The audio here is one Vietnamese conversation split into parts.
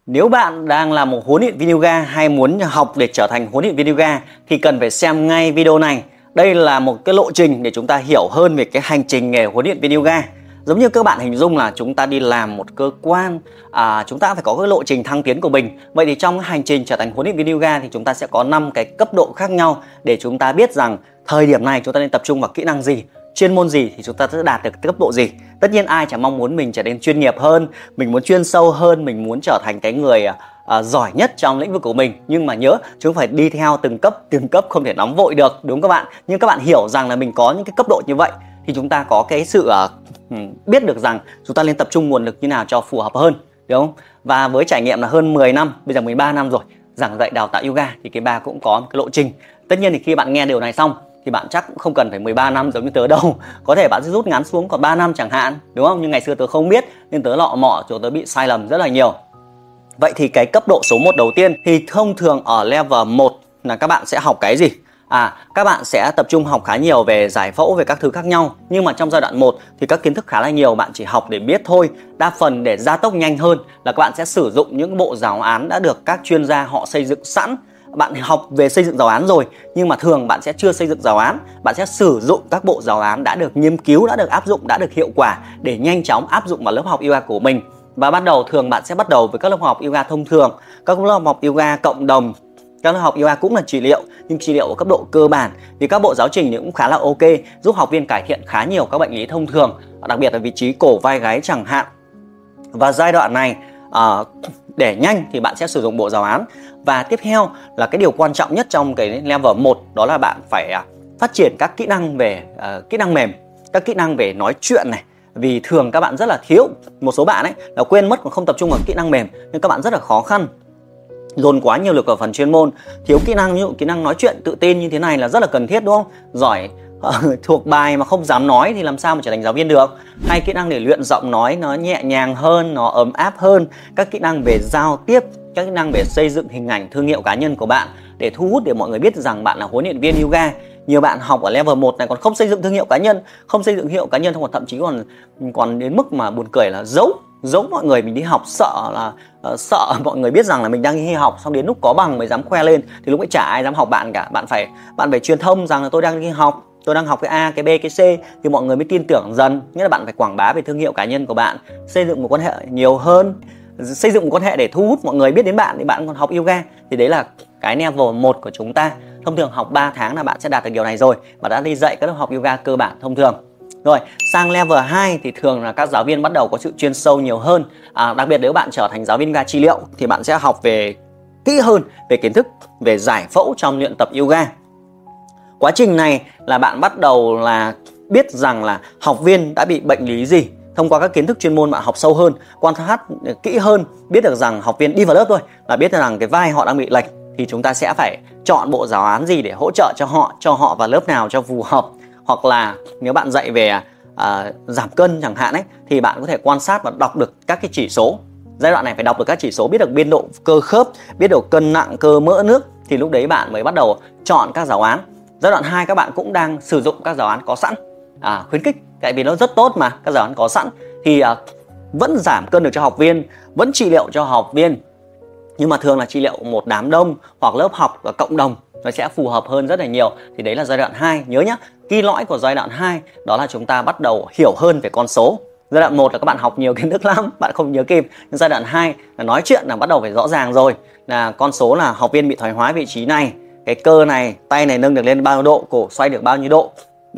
Nếu bạn đang là một huấn luyện viên yoga hay muốn học để trở thành huấn luyện viên yoga thì cần phải xem ngay video này. Đây là một cái lộ trình để chúng ta hiểu hơn về cái hành trình nghề huấn luyện viên yoga. Giống như các bạn hình dung là chúng ta đi làm một cơ quan, chúng ta phải có cái lộ trình thăng tiến của mình. Vậy thì trong hành trình trở thành huấn luyện viên yoga thì chúng ta sẽ có 5 cái cấp độ khác nhau để chúng ta biết rằng thời điểm này chúng ta nên tập trung vào kỹ năng gì, chuyên môn gì thì chúng ta sẽ đạt được cấp độ gì. Tất nhiên ai chẳng mong muốn mình trở nên chuyên nghiệp hơn, mình muốn chuyên sâu hơn, mình muốn trở thành cái người giỏi nhất trong lĩnh vực của mình. Nhưng mà nhớ chúng phải đi theo từng cấp, không thể nóng vội được, đúng không các bạn? Nhưng các bạn hiểu rằng là mình có những cái cấp độ như vậy thì chúng ta có cái sự biết được rằng chúng ta nên tập trung nguồn lực như nào cho phù hợp hơn, đúng không? Và với trải nghiệm là hơn 10 năm, bây giờ 13 năm rồi giảng dạy đào tạo yoga thì cái ba cũng có một cái lộ trình. Tất nhiên thì khi bạn nghe điều này xong thì bạn chắc cũng không cần phải 13 năm giống như tớ đâu. Có thể bạn sẽ rút ngắn xuống còn 3 năm chẳng hạn, đúng không? Nhưng ngày xưa tớ không biết nên tớ lọ mọ rồi tớ bị sai lầm rất là nhiều. Vậy thì cái cấp độ số 1 đầu tiên thì thông thường ở level 1 là các bạn sẽ học cái gì? Các bạn sẽ tập trung học khá nhiều về giải phẫu, về các thứ khác nhau. Nhưng mà trong giai đoạn 1 thì các kiến thức khá là nhiều, bạn chỉ học để biết thôi. Đa phần để gia tốc nhanh hơn là các bạn sẽ sử dụng những bộ giáo án đã được các chuyên gia họ xây dựng sẵn. Bạn học về xây dựng giáo án rồi, nhưng mà thường bạn sẽ chưa xây dựng giáo án. Bạn sẽ sử dụng các bộ giáo án đã được nghiên cứu, đã được áp dụng, đã được hiệu quả để nhanh chóng áp dụng vào lớp học yoga của mình. Và ban đầu thường bạn sẽ bắt đầu với các lớp học yoga thông thường, các lớp học yoga cộng đồng. Các lớp học yoga cũng là trị liệu, nhưng trị liệu ở cấp độ cơ bản. Thì các bộ giáo trình thì cũng khá là ok, giúp học viên cải thiện khá nhiều các bệnh lý thông thường, đặc biệt là vị trí cổ vai gáy chẳng hạn. Và giai đoạn này để nhanh thì bạn sẽ sử dụng bộ giáo án. Và tiếp theo là cái điều quan trọng nhất trong cái level 1, đó là bạn phải phát triển các kỹ năng về kỹ năng mềm, các kỹ năng về nói chuyện này. Vì thường các bạn rất là thiếu, một số bạn ấy là quên mất mà không tập trung vào kỹ năng mềm nên các bạn rất là khó khăn, dồn quá nhiều lực vào phần chuyên môn, thiếu kỹ năng, ví dụ kỹ năng nói chuyện tự tin như thế này là rất là cần thiết, đúng không? Giỏi thuộc bài mà không dám nói thì làm sao mà trở thành giáo viên được. Hay kỹ năng để luyện giọng nói nó nhẹ nhàng hơn, nó ấm áp hơn, các kỹ năng về giao tiếp, các kỹ năng về xây dựng hình ảnh thương hiệu cá nhân của bạn để thu hút, để mọi người biết rằng bạn là huấn luyện viên yoga. Nhiều bạn học ở level 1 này còn không xây dựng thương hiệu cá nhân, không xây dựng hiệu cá nhân, còn thậm chí còn đến mức mà buồn cười là giấu mọi người mình đi học, sợ mọi người biết rằng là mình đang đi học, xong đến lúc có bằng mới dám khoe lên thì lúc ấy chả ai dám học bạn cả. Bạn phải truyền thông rằng là tôi đang đi học, tôi đang học cái A, cái B, cái C thì mọi người mới tin tưởng dần. Nghĩa là bạn phải quảng bá về thương hiệu cá nhân của bạn, xây dựng một quan hệ nhiều hơn, xây dựng một quan hệ để thu hút mọi người biết đến bạn thì bạn còn học yoga. Thì đấy là cái level 1 của chúng ta. Thông thường học 3 tháng là bạn sẽ đạt được điều này rồi và đã đi dạy các lớp học yoga cơ bản thông thường. Rồi, sang level 2 thì thường là các giáo viên bắt đầu có sự chuyên sâu nhiều hơn. Đặc biệt nếu bạn trở thành giáo viên yoga trị liệu thì bạn sẽ học về kỹ hơn về kiến thức về giải phẫu trong luyện tập yoga. Quá trình này là bạn bắt đầu là biết rằng là học viên đã bị bệnh lý gì. Thông qua các kiến thức chuyên môn bạn học sâu hơn, quan sát kỹ hơn, biết được rằng học viên đi vào lớp thôi là biết rằng cái vai họ đang bị lệch thì chúng ta sẽ phải chọn bộ giáo án gì để hỗ trợ cho họ vào lớp nào cho phù hợp. Hoặc là nếu bạn dạy về giảm cân chẳng hạn ấy thì bạn có thể quan sát và đọc được các cái chỉ số. Giai đoạn này phải đọc được các chỉ số, biết được biên độ cơ khớp, biết được cân nặng, cơ mỡ nước thì lúc đấy bạn mới bắt đầu chọn các giáo án. Giai đoạn 2 các bạn cũng đang sử dụng các giáo án có sẵn, khuyến khích tại vì nó rất tốt mà, các giáo án có sẵn thì vẫn giảm cân được cho học viên, vẫn trị liệu cho học viên, nhưng mà thường là trị liệu một đám đông hoặc lớp học và cộng đồng nó sẽ phù hợp hơn rất là nhiều. Thì đấy là giai đoạn 2. Nhớ nhá, key lõi của giai đoạn 2 đó là chúng ta bắt đầu hiểu hơn về con số. Giai đoạn 1 là các bạn học nhiều kiến thức lắm, bạn không nhớ kịp. Nhưng giai đoạn 2 là nói chuyện là bắt đầu phải rõ ràng rồi. Là con số là học viên bị thoái hóa vị trí này, cái cơ này, tay này nâng được lên bao nhiêu độ, cổ xoay được bao nhiêu độ,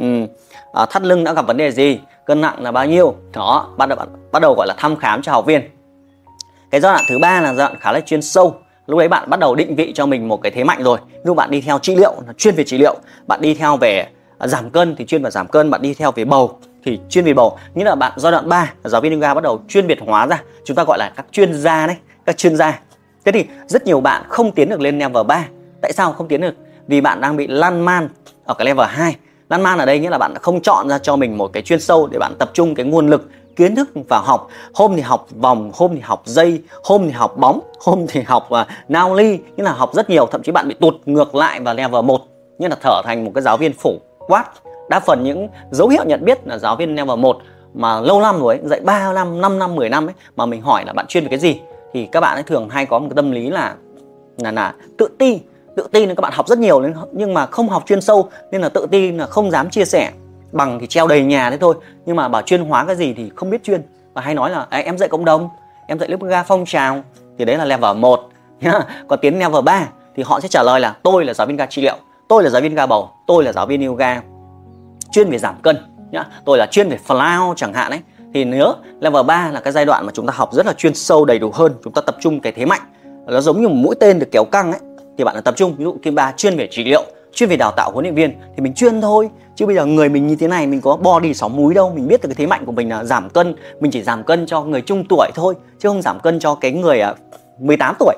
thắt lưng đã gặp vấn đề gì, cân nặng là bao nhiêu. Đó, bắt đầu gọi là thăm khám cho học viên. Cái giai đoạn thứ 3 là giai đoạn khá là chuyên sâu. Lúc đấy bạn bắt đầu định vị cho mình một cái thế mạnh rồi. Lúc bạn đi theo trị liệu là chuyên về trị liệu, bạn đi theo về giảm cân thì chuyên về giảm cân, bạn đi theo về bầu thì chuyên về bầu. Nghĩa là bạn giai đoạn 3 giáo viên yoga bắt đầu chuyên biệt hóa ra, chúng ta gọi là các chuyên gia đấy, các chuyên gia. Thế thì rất nhiều bạn không tiến được lên level 3. Tại sao không tiến được? Vì bạn đang bị lan man ở cái level 2. Lan man ở đây nghĩa là bạn không chọn ra cho mình một cái chuyên sâu để bạn tập trung cái nguồn lực kiến thức vào học. Hôm thì học vòng, hôm thì học dây, hôm thì học bóng, hôm thì học nao ly, nghĩa là học rất nhiều. Thậm chí bạn bị tụt ngược lại vào level 1, như là trở thành một cái giáo viên phổ quát. Đa phần những dấu hiệu nhận biết là giáo viên level 1 mà lâu năm rồi ấy, dạy 3 năm, 5 năm, 10 năm ấy, mà mình hỏi là bạn chuyên về cái gì thì các bạn ấy thường hay có một cái tâm lý là tự ti nên các bạn học rất nhiều nhưng mà không học chuyên sâu, nên là tự ti là không dám chia sẻ, bằng thì treo đầy nhà thế thôi, nhưng mà bảo chuyên hóa cái gì thì không biết chuyên, và hay nói là em dạy cộng đồng, em dạy lớp yoga phong trào, thì đấy là level 1 nhá. Còn tiến level 3 thì họ sẽ trả lời là tôi là giáo viên yoga trị liệu, tôi là giáo viên yoga bầu, tôi là giáo viên yoga chuyên về giảm cân nhá, tôi là chuyên về flow chẳng hạn ấy. Thì nhớ level 3 là cái giai đoạn mà chúng ta học rất là chuyên sâu đầy đủ hơn, chúng ta tập trung cái thế mạnh, nó giống như một mũi tên được kéo căng ấy, thì bạn là tập trung. Ví dụ Kim Ba chuyên về trị liệu, chuyên về đào tạo huấn luyện viên thì mình chuyên thôi, chứ bây giờ người mình như thế này mình có body 6 múi đâu, mình biết được cái thế mạnh của mình là giảm cân, mình chỉ giảm cân cho người trung tuổi thôi chứ không giảm cân cho cái người 18 tuổi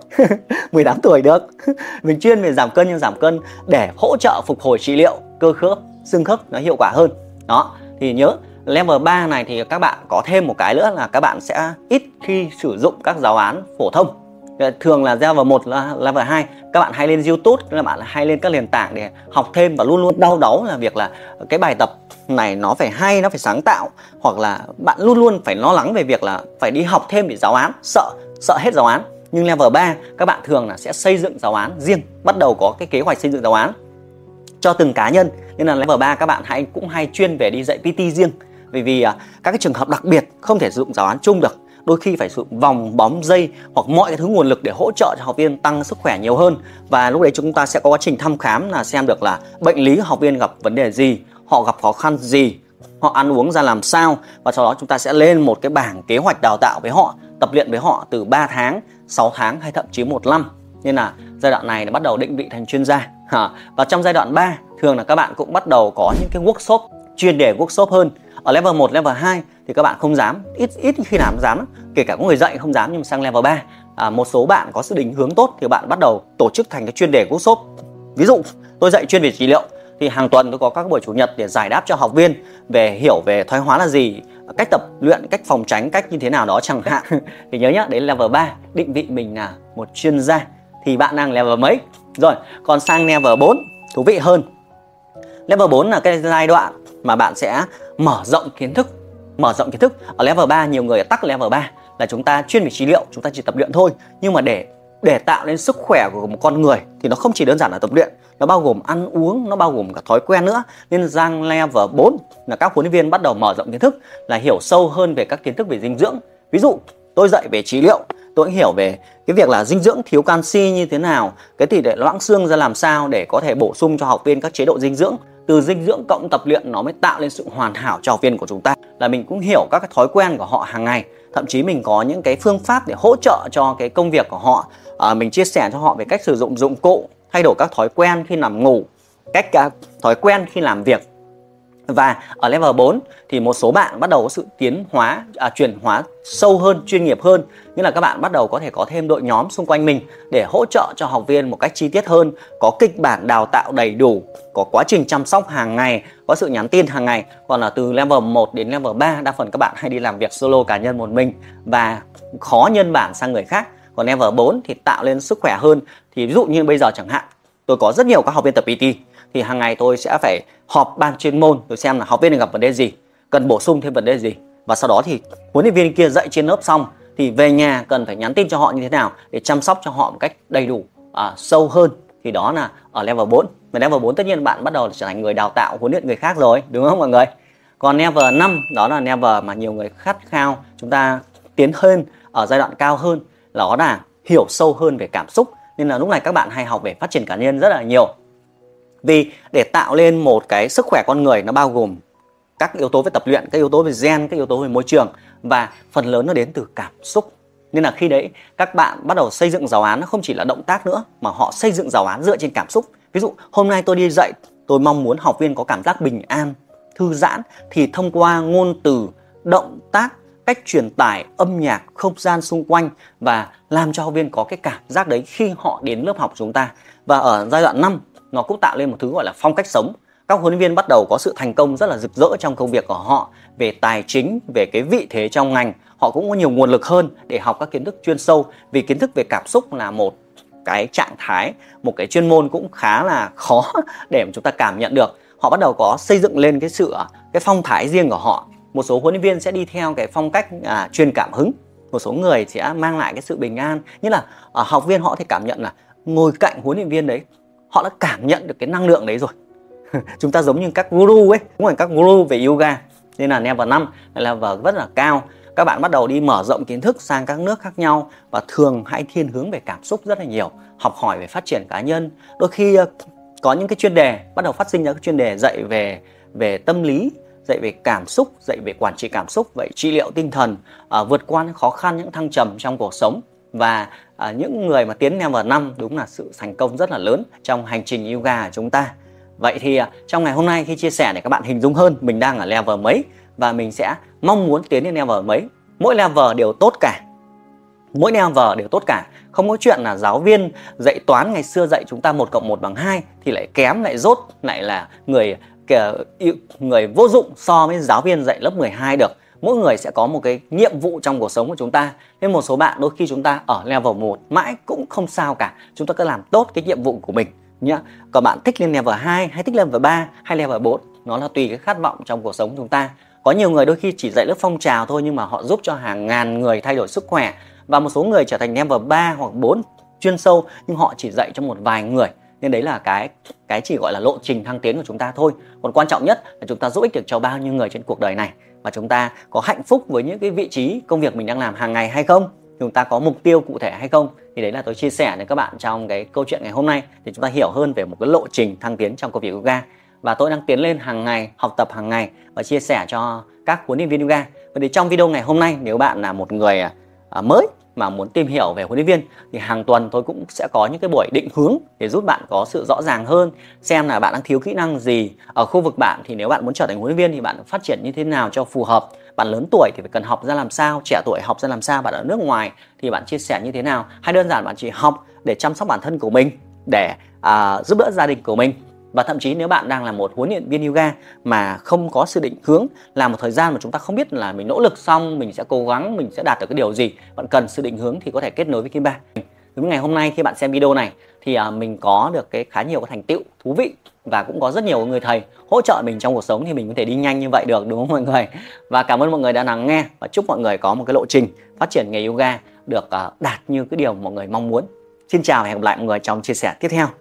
18 tuổi được mình chuyên về giảm cân, nhưng giảm cân để hỗ trợ phục hồi trị liệu cơ khớp, xương khớp nó hiệu quả hơn. Đó, thì nhớ level 3 này thì các bạn có thêm một cái nữa là các bạn sẽ ít khi sử dụng các giáo án phổ thông. Thường là level 1 là level 2 các bạn hay lên YouTube, các bạn hay lên các nền tảng để học thêm, và luôn luôn đau đáu là việc là cái bài tập này nó phải hay, nó phải sáng tạo, hoặc là bạn luôn luôn phải lo lắng về việc là phải đi học thêm để giáo án, sợ hết giáo án. Nhưng level 3 các bạn thường là sẽ xây dựng giáo án riêng, bắt đầu có cái kế hoạch xây dựng giáo án cho từng cá nhân, nên là level 3 các bạn cũng hay chuyên về đi dạy PT riêng, vì các cái trường hợp đặc biệt không thể sử dụng giáo án chung được, đôi khi phải sử dụng vòng, bóng, dây hoặc mọi cái thứ nguồn lực để hỗ trợ cho học viên tăng sức khỏe nhiều hơn. Và lúc đấy chúng ta sẽ có quá trình thăm khám là xem được là bệnh lý của học viên gặp vấn đề gì, họ gặp khó khăn gì, họ ăn uống ra làm sao, và sau đó chúng ta sẽ lên một cái bảng kế hoạch đào tạo với họ, tập luyện với họ từ 3 tháng, 6 tháng hay thậm chí 1 năm. Nên là giai đoạn này là bắt đầu định vị thành chuyên gia. Và trong giai đoạn 3 thường là các bạn cũng bắt đầu có những cái workshop, chuyên đề workshop hơn. Ở level 1, level 2 thì các bạn không dám, ít khi nào dám, kể cả có người dạy không dám. Nhưng mà sang level 3 một số bạn có sự định hướng tốt thì bạn bắt đầu tổ chức thành cái chuyên đề workshop. Ví dụ tôi dạy chuyên về trị liệu thì hàng tuần tôi có các buổi chủ nhật để giải đáp cho học viên về hiểu về thoái hóa là gì, cách tập luyện, cách phòng tránh, cách như thế nào đó chẳng hạn. Thì nhớ nhá, đấy là level 3, định vị mình là một chuyên gia. Thì bạn đang level mấy? Rồi, còn sang level 4 thú vị hơn. Level 4 là cái giai đoạn mà bạn sẽ mở rộng kiến thức. Ở level 3 nhiều người tắc level 3 là chúng ta chuyên về trị liệu, chúng ta chỉ tập luyện thôi. Nhưng mà để tạo nên sức khỏe của một con người thì nó không chỉ đơn giản là tập luyện, nó bao gồm ăn uống, nó bao gồm cả thói quen nữa. Nên sang level 4 là các huấn luyện viên bắt đầu mở rộng kiến thức, là hiểu sâu hơn về các kiến thức về dinh dưỡng. Ví dụ tôi dạy về trị liệu, tôi cũng hiểu về cái việc là dinh dưỡng thiếu canxi như thế nào, cái tỷ lệ loãng xương ra làm sao để có thể bổ sung cho học viên các chế độ dinh dưỡng. Từ dinh dưỡng cộng tập luyện nó mới tạo lên sự hoàn hảo cho học viên của chúng ta. Là mình cũng hiểu các cái thói quen của họ hàng ngày, thậm chí mình có những cái phương pháp để hỗ trợ cho cái công việc của họ. Mình chia sẻ cho họ về cách sử dụng dụng cụ, thay đổi các thói quen khi nằm ngủ, thói quen khi làm việc. Và ở level 4 thì một số bạn bắt đầu có sự chuyển hóa sâu hơn, chuyên nghiệp hơn. Nghĩa là các bạn bắt đầu có thể có thêm đội nhóm xung quanh mình để hỗ trợ cho học viên một cách chi tiết hơn, có kịch bản đào tạo đầy đủ, có quá trình chăm sóc hàng ngày, có sự nhắn tin hàng ngày. Còn là từ level 1 đến level 3 đa phần các bạn hay đi làm việc solo cá nhân một mình và khó nhân bản sang người khác. Còn level 4 thì tạo lên sức khỏe hơn. Thì ví dụ như bây giờ chẳng hạn, tôi có rất nhiều các học viên tập PT, thì hàng ngày tôi sẽ phải họp ban chuyên môn, tôi xem là học viên này gặp vấn đề gì, cần bổ sung thêm vấn đề gì, và sau đó thì huấn luyện viên kia dạy trên lớp xong thì về nhà cần phải nhắn tin cho họ như thế nào để chăm sóc cho họ một cách đầy đủ, sâu hơn. Thì đó là ở level 4. Và level 4 tất nhiên bạn bắt đầu trở thành người đào tạo, huấn luyện người khác rồi, đúng không mọi người? Còn level 5 đó là level mà nhiều người khát khao chúng ta tiến hơn ở giai đoạn cao hơn, đó là hiểu sâu hơn về cảm xúc. Nên là lúc này các bạn hay học về phát triển cá nhân rất là nhiều. Vì để tạo lên một cái sức khỏe con người nó bao gồm các yếu tố về tập luyện, các yếu tố về gen, các yếu tố về môi trường, và phần lớn nó đến từ cảm xúc. Nên là khi đấy các bạn bắt đầu xây dựng giáo án, nó không chỉ là động tác nữa mà họ xây dựng giáo án dựa trên cảm xúc. Ví dụ hôm nay tôi đi dạy, tôi mong muốn học viên có cảm giác bình an, thư giãn, thì thông qua ngôn từ, động tác, cách truyền tải, âm nhạc, không gian xung quanh, và làm cho học viên có cái cảm giác đấy khi họ đến lớp học chúng ta. Và ở giai đoạn 5 nó cũng tạo lên một thứ gọi là phong cách sống. Các huấn luyện viên bắt đầu có sự thành công rất là rực rỡ trong công việc của họ, về tài chính, về cái vị thế trong ngành. Họ cũng có nhiều nguồn lực hơn để học các kiến thức chuyên sâu. Vì kiến thức về cảm xúc là một cái trạng thái, một cái chuyên môn cũng khá là khó để mà chúng ta cảm nhận được. Họ bắt đầu có xây dựng lên cái phong thái riêng của họ. Một số huấn luyện viên sẽ đi theo cái phong cách truyền cảm hứng, một số người sẽ mang lại cái sự bình an. Như là học viên họ thì cảm nhận là ngồi cạnh huấn luyện viên đấy, họ đã cảm nhận được cái năng lượng đấy rồi. Chúng ta giống như các guru ấy, đúng rồi, các guru về yoga. Nên là level 5 là level rất là cao. Các bạn bắt đầu đi mở rộng kiến thức sang các nước khác nhau và thường hãy thiên hướng về cảm xúc rất là nhiều, học hỏi về phát triển cá nhân. Đôi khi có những cái chuyên đề bắt đầu phát sinh ra các chuyên đề dạy về tâm lý, dạy về cảm xúc, dạy về quản trị cảm xúc, vậy trị liệu tinh thần, vượt qua những khó khăn, những thăng trầm trong cuộc sống. Và những người mà tiến level 5 đúng là sự thành công rất là lớn trong hành trình yoga của chúng ta. Vậy thì trong ngày hôm nay khi chia sẻ để các bạn hình dung hơn mình đang ở level mấy và mình sẽ mong muốn tiến đến level mấy. Mỗi level đều tốt cả. Mỗi level đều tốt cả. Không có chuyện là giáo viên dạy toán ngày xưa dạy chúng ta 1 + 1 = 2 thì lại kém, lại dốt, lại là người vô dụng so với giáo viên dạy lớp 12 được. Mỗi người sẽ có một cái nhiệm vụ trong cuộc sống của chúng ta. Nên một số bạn đôi khi chúng ta ở level 1 mãi cũng không sao cả. Chúng ta cứ làm tốt cái nhiệm vụ của mình nhá. Còn bạn thích lên level 2 hay thích level 3 hay level 4, nó là tùy cái khát vọng trong cuộc sống của chúng ta. Có nhiều người đôi khi chỉ dạy lớp phong trào thôi nhưng mà họ giúp cho hàng ngàn người thay đổi sức khỏe. Và một số người trở thành level 3 hoặc 4 chuyên sâu nhưng họ chỉ dạy cho một vài người. Nên đấy là cái chỉ gọi là lộ trình thăng tiến của chúng ta thôi. Còn quan trọng nhất là chúng ta giúp ích được cho bao nhiêu người trên cuộc đời này. Và chúng ta có hạnh phúc với những cái vị trí công việc mình đang làm hàng ngày hay không? Chúng ta có mục tiêu cụ thể hay không? Thì đấy là tôi chia sẻ với các bạn trong cái câu chuyện ngày hôm nay để chúng ta hiểu hơn về một cái lộ trình thăng tiến trong công việc yoga. Và tôi đang tiến lên hàng ngày, học tập hàng ngày và chia sẻ cho các huấn luyện viên yoga. Và thì trong video ngày hôm nay, nếu bạn là một người mới mà muốn tìm hiểu về huấn luyện viên thì hàng tuần tôi cũng sẽ có những cái buổi định hướng để giúp bạn có sự rõ ràng hơn, xem là bạn đang thiếu kỹ năng gì ở khu vực bạn. Thì nếu bạn muốn trở thành huấn luyện viên thì bạn phát triển như thế nào cho phù hợp. Bạn lớn tuổi thì phải cần học ra làm sao, trẻ tuổi học ra làm sao, bạn ở nước ngoài thì bạn chia sẻ như thế nào, hay đơn giản bạn chỉ học để chăm sóc bản thân của mình, để giúp đỡ gia đình của mình. Và thậm chí nếu bạn đang là một huấn luyện viên yoga mà không có sự định hướng, làm một thời gian mà chúng ta không biết là mình nỗ lực xong mình sẽ cố gắng, mình sẽ đạt được cái điều gì, bạn cần sự định hướng thì có thể kết nối với Kim Ba. Ngày hôm nay khi bạn xem video này thì mình có được khá nhiều cái thành tựu thú vị và cũng có rất nhiều người thầy hỗ trợ mình trong cuộc sống thì mình có thể đi nhanh như vậy được, đúng không mọi người? Và cảm ơn mọi người đã lắng nghe và chúc mọi người có một cái lộ trình phát triển nghề yoga được đạt như cái điều mọi người mong muốn. Xin chào và hẹn gặp lại mọi người trong chia sẻ tiếp theo.